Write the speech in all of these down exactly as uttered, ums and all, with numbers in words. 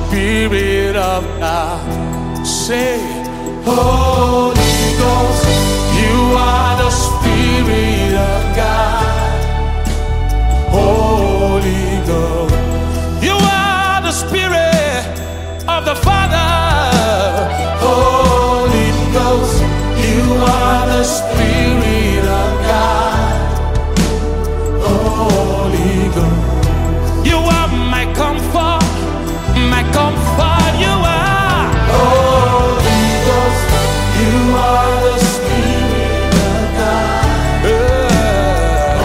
Spirit of God. Say, Holy Ghost, you are the Spirit of God. Holy Ghost, you are the Spirit of the Father. Holy Ghost, you are the Spirit of God. Holy Ghost, you are my comfort, my comfort, you are. Holy Ghost, you are the Spirit of God. Yeah.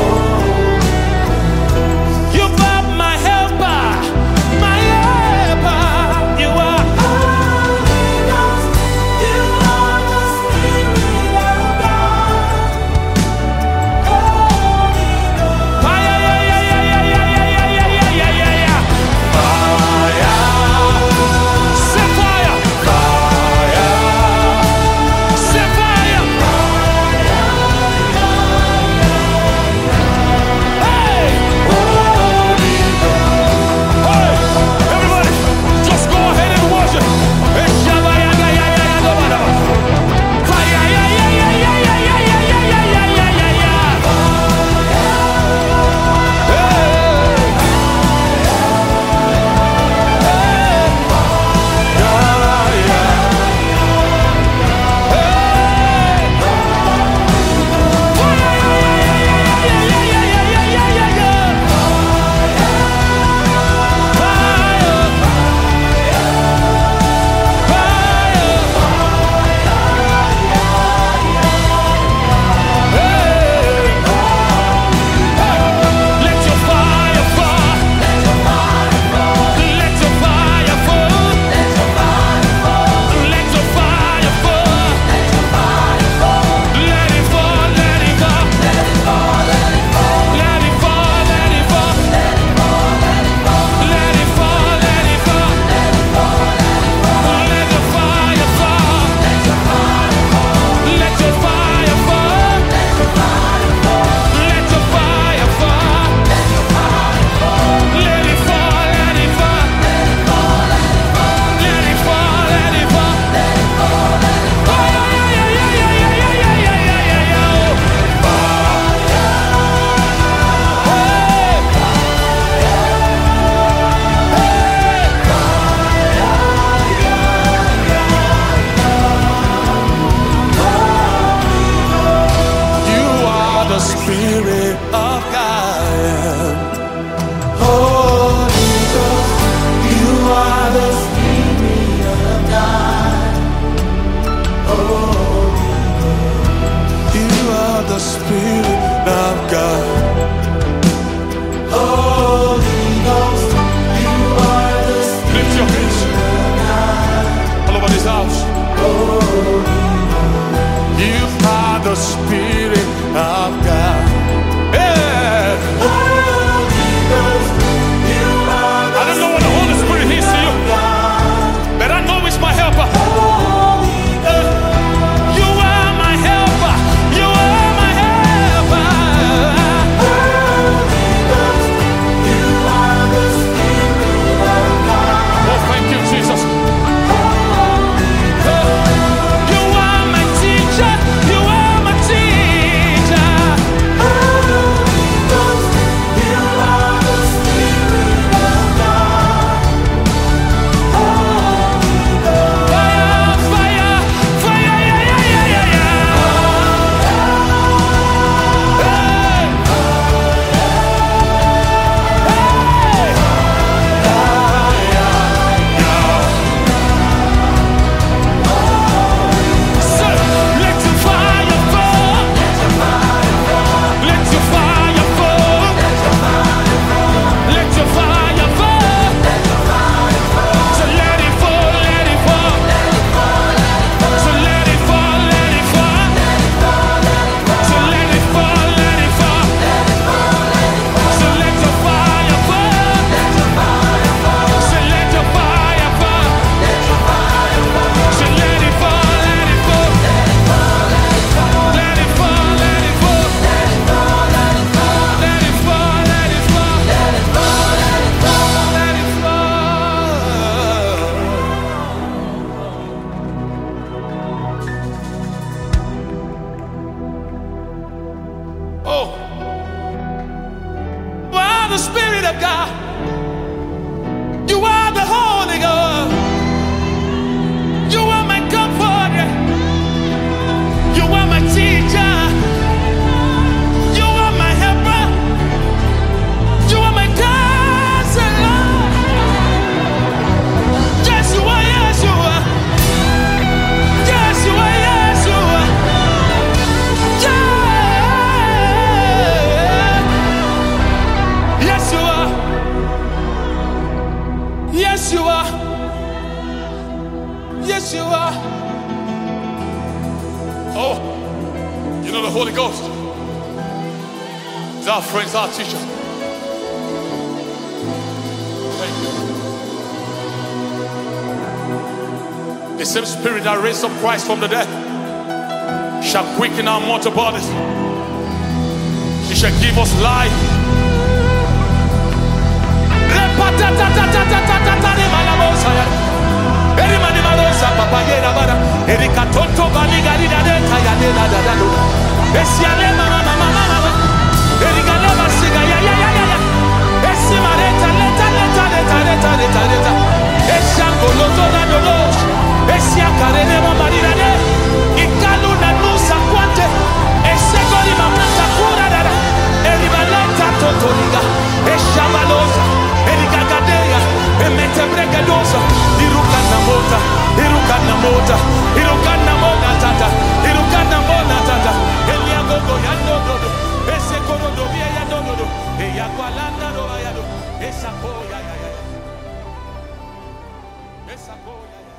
You are my helper, my helper, you are. Holy Ghost, you are the Spirit of God. Holy Ghost. Fire, yeah, yeah, yeah, yeah, yeah, yeah, yeah, yeah, yeah, yeah, yeah. Fire. Set fire. Fire. Set fire. Hey! Holy Ghost. Hey! Everybody, just go ahead and worship. Hey, shabba, ya, ya, ya, ya, ya, go, ba, da, ba. Fire, ya, ya, ya, ya, ya, ya, ya, ya, ya, ya, ya, ya, ya. Let your fire fall. Let your fire fall. Let your fire fall. Let it fall, let it fall. Let it fall, let it fall. Let it fall, let it fall. Let it fall, let it fall. Let your fire fall. Let your fire fall. Let your fire fall. Let your fire fall. Let it fall, let it fall. Let it fall, let it fall. Oh, yeah, yeah, yeah, yeah, yeah, yeah, yeah, yeah, yeah, yeah, yeah. You are the Spirit of God. Holy Ghost, you are the Spirit of God. Holy Ghost, you are the Spirit of God. Holy Ghost, you are the Spirit. Lift your hands all over this house. You are the Spirit of God. Yeah. I don't know what the Holy Spirit is to you, but I know it's my helper. Uh, You are my helper. You are my helper. Oh, thank you, Jesus. Uh, You are my teacher. You are my teacher. of God. You are the Holy Ghost. You are my comforter. You are my teacher. You are my helper. You are my counselor. Yes, you are. Yes, you are. Yes, you are. Yes, you are. Yeah. Yes, you are. Yes, you are. Yes, you are. Oh, you know the Holy Ghost is our friend, is our teacher. Thank you. The same spirit that raised up Christ from the dead shall quicken our mortal bodies. He shall give us life. Esa